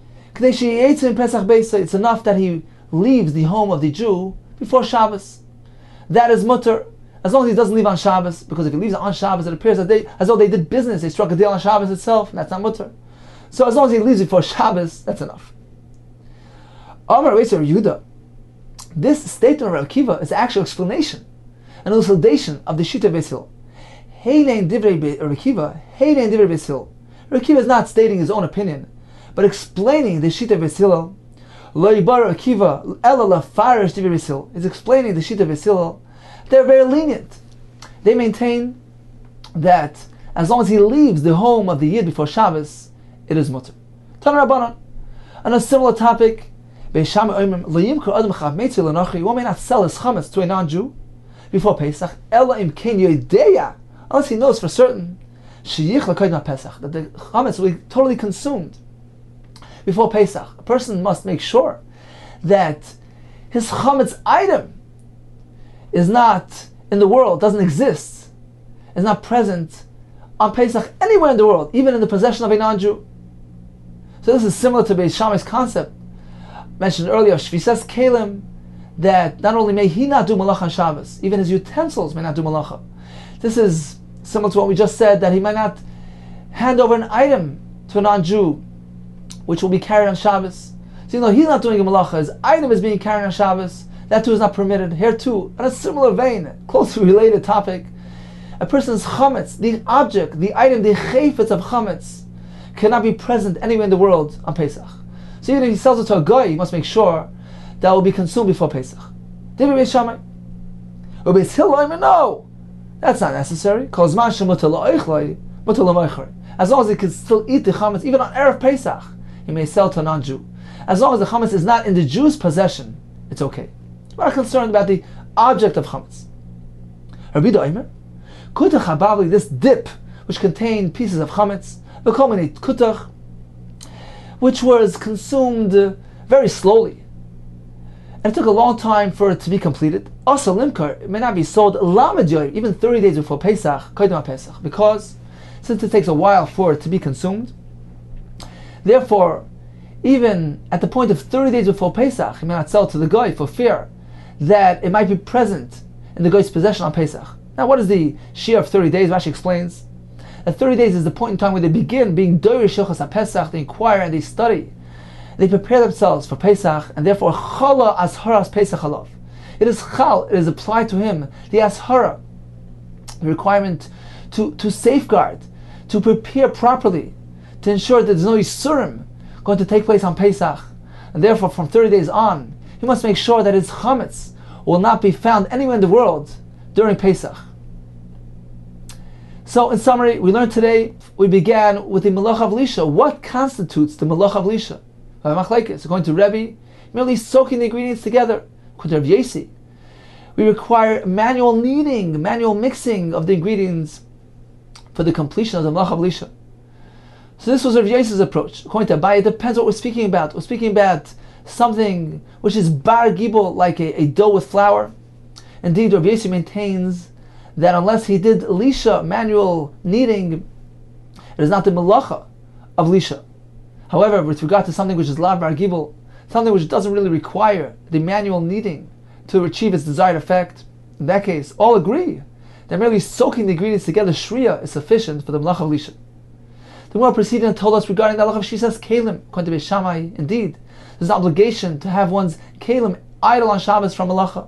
Speaker 2: it's enough that he leaves the home of the Jew before Shabbos. That is mutter, as long as he doesn't leave on Shabbos, because if he leaves on Shabbos, it appears that they, as though they did business, they struck a deal on Shabbos itself, and that's not mutter. So as long as he leaves before Shabbos, that's enough. Amar Reiser Yehuda, this statement of Rabbi Kiva is an actual explanation, an elucidation of the Shita Beis Hillel. Heinein divrei Rabbi Kiva, heinein divrei Beis Hillel. Rabbi Kiva is not stating his own opinion, but explaining the Shita Beis Hillel. Lo yibar Rabbi Kiva ela lafarish divrei Beis Hillel. Is explaining the Shita Beis Hillel. They're very lenient. They maintain that as long as he leaves the home of the Yid before Shabbos, it is mutter. Tan Rabbanan. On a similar topic, one may not sell his chametz to a non-Jew before Pesach, unless he knows for certain that the chametz will be totally consumed before Pesach. A person must make sure that his chametz item is not in the world, doesn't exist, is not present on Pesach anywhere in the world, even in the possession of a non-Jew. So this is similar to Beis Shammai's concept mentioned earlier, Shvisas Kalim, that not only may he not do malacha on Shabbos, even his utensils may not do malacha. This is similar to what we just said, that he might not hand over an item to a non-Jew which will be carried on Shabbos. So even though he's not doing a malacha, his item is being carried on Shabbos, that too is not permitted. Here too, on a similar vein, closely related topic, a person's chametz, the object, the item, the chayfetz of chametz, cannot be present anywhere in the world on Pesach. So even if he sells it to a guy, he must make sure that it will be consumed before Pesach. David Beis Shammai. But Beis Hillel, no, that's not necessary. As long as he can still eat the chametz, even on Erev Pesach, he may sell to a non-Jew. As long as the chametz is not in the Jew's possession, it's okay. We're not concerned about the object of chametz. Rabbi Doimer, kutach habavli, this dip, which contained pieces of chametz, v'kominei kutach, which was consumed uh, very slowly, and it took a long time for it to be completed. Also, limkar, it may not be sold lamed yoyim, even thirty days before Pesach, koydem Pesach, because since it takes a while for it to be consumed, therefore, even at the point of thirty days before Pesach, he may not sell to the guy for fear that it might be present in the guy's possession on Pesach. Now, what is the shear of thirty days? Rashi explains that thirty days is the point in time where they begin being doir shilchas Pesach. They inquire and they study. They prepare themselves for Pesach, and therefore chala asharas Pesach halav. It is chal. It is applied to him the ashara, the requirement to to safeguard, to prepare properly, to ensure that there's no yisurim going to take place on Pesach, and therefore from thirty days on, he must make sure that his chametz will not be found anywhere in the world during Pesach. So, in summary, we learned today, we began with the Malach of Lisha. What constitutes the Malach of Lisha? According to Rebbe, merely soaking the ingredients together. According to Rav Yesi, we require manual kneading, manual mixing of the ingredients for the completion of the Malach of Lisha. So this was Rav Yesi's approach. According to Abai, it depends what we're speaking about. We're speaking about something which is bar gibel, like a, a dough with flour. Indeed, Rav Yesi maintains that unless he did lisha, manual kneading, it is not the melacha of lisha. However, with regard to something which is lav bar gibel, something which doesn't really require the manual kneading to achieve its desired effect, in that case, all agree that merely soaking the ingredients together, shriya, is sufficient for the melacha of lisha. The Gemara preceding and told us regarding the halacha of Shvisas Kalim, according to Beis Shammai, indeed, there's an obligation to have one's kalim idle on Shabbos from melacha.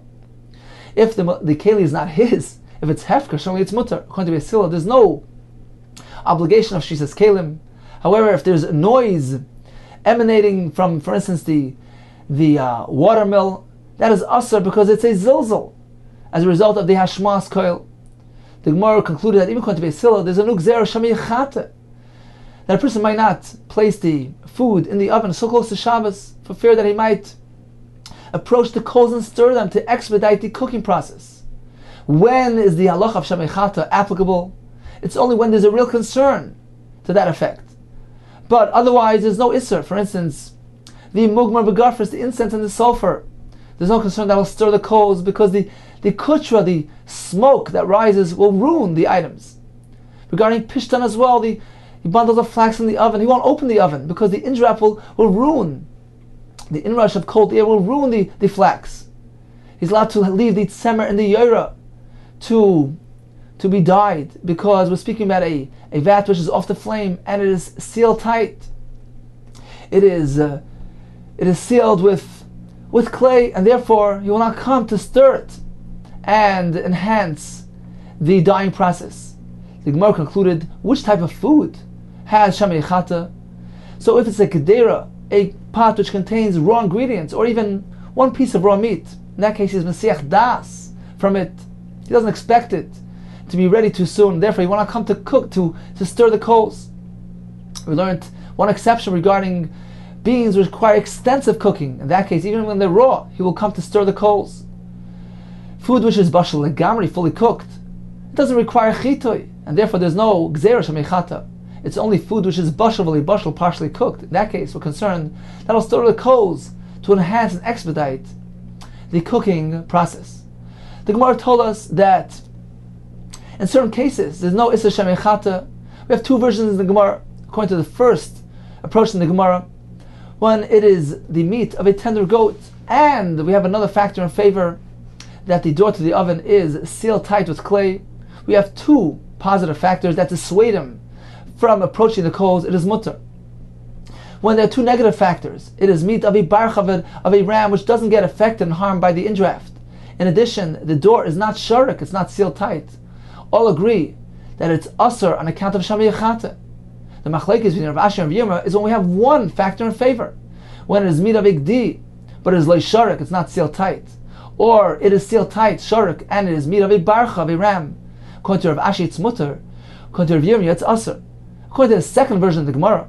Speaker 2: If the the keli is not his, if it's hefker, certainly it's mutter. According to Beis Hillel, there's no obligation of Shisas Kalim. However, if there's noise emanating from, for instance, the the uh, watermill, that is asr because it's a zilzal as a result of the hashmas koil. The Gemara concluded that even according to Beis Hillel, there's a nu gzera shemiyachata, that a person might not place the food in the oven so close to Shabbos for fear that he might approach the coals and stir them to expedite the cooking process. When is the halacha of shemiyachata applicable? It's only when there's a real concern to that effect. But otherwise, there's no isser. For instance, the mugmar v'gafres, the incense and the sulfur, there's no concern that will stir the coals because the, the kutra, the smoke that rises, will ruin the items. Regarding pishtan as well, the, the bundles of flax in the oven, he won't open the oven because the indrap will, will ruin, the inrush of cold air will ruin the, the flax. He's allowed to leave the tzemer and the yoira to, to be dyed because we're speaking about a, a vat which is off the flame and it is sealed tight. It is, uh, it is sealed with with clay, and therefore he will not come to stir it and enhance the dyeing process. The Gemara concluded, which type of food has shemiyachata? So if it's a kedera, a pot which contains raw ingredients, or even one piece of raw meat, in that case he's mesiach das from it. He doesn't expect it to be ready too soon, therefore he will not come to cook, to, to stir the coals. We learned one exception regarding beans which require extensive cooking. In that case, even when they're raw, he will come to stir the coals. Food which is bashal legamri, fully cooked, it doesn't require chitoy, and therefore there's no gzera shemiyachata. It's only food which is bashal v'li bashal, partially cooked. In that case, we're concerned that will stir the coals to enhance and expedite the cooking process. The Gemara told us that in certain cases there's no issa shemiyachata. We have two versions in the Gemara. According to the first approach in the Gemara, when it is the meat of a tender goat, and we have another factor in favor that the door to the oven is sealed tight with clay, we have two positive factors that dissuade him from approaching the coals. It is mutter. When there are two negative factors, it is meat of a barchav, of a ram which doesn't get affected and harmed by the indraft. In addition, the door is not sharik, it's not sealed tight. All agree that it's asr on account of shemiyachata. The machlekes between Rav Ashi and Rav Yirmiyah is when we have one factor in favor. When it is meat of igdi, but it is loy sharik, it's not sealed tight. Or it is sealed tight, sharik, and it is meat of a barcha, of a ram. According to Rav Ashi, it's mutter. According to Rav Yirmiyah, it's asr. According to the second version of the Gemara,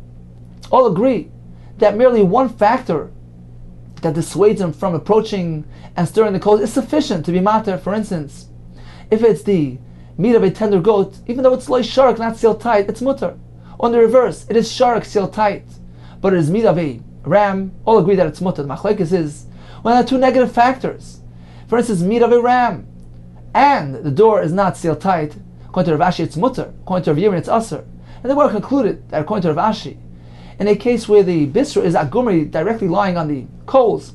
Speaker 2: all agree that merely one factor that dissuades him from approaching and stirring the coals is sufficient to be mater. For instance, if it's the meat of a tender goat, even though it's loy sharik, not sealed tight, it's mutter. On the reverse, it is sharik, sealed tight, but it is meat of a ram. All agree that it's mutter. The machlekes is when there are two negative factors. For instance, meat of a ram, and the door is not sealed tight. According to Rav Ashi, it's mutter. According to Rav Yirmiyah, it's asr. And then we're concluded that according to Rav Ashi, in a case where the bisra is agumri, directly lying on the coals,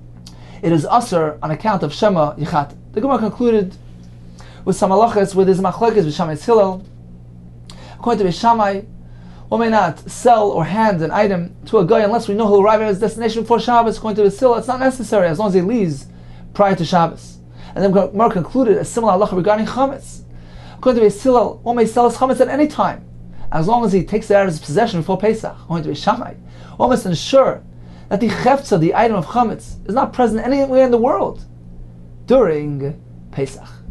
Speaker 2: it is asr on account of shema yichat. The Gemara concluded with some halachas where there's machlekes with Shammai Hillel. According to Beis Shammai, one may not sell or hand an item to a guy unless we know he'll arrive at his destination before Shabbos. According to Beis Hillel, it's not necessary as long as he leaves prior to Shabbos. And then Gemara concluded a similar halacha regarding chametz. According to Beis Hillel, one may sell his chametz at any time, as long as he takes it out of his possession before Pesach. According to Beis Shammai, one must ensure that the chefza, the item of chametz, is not present anywhere in the world during Pesach.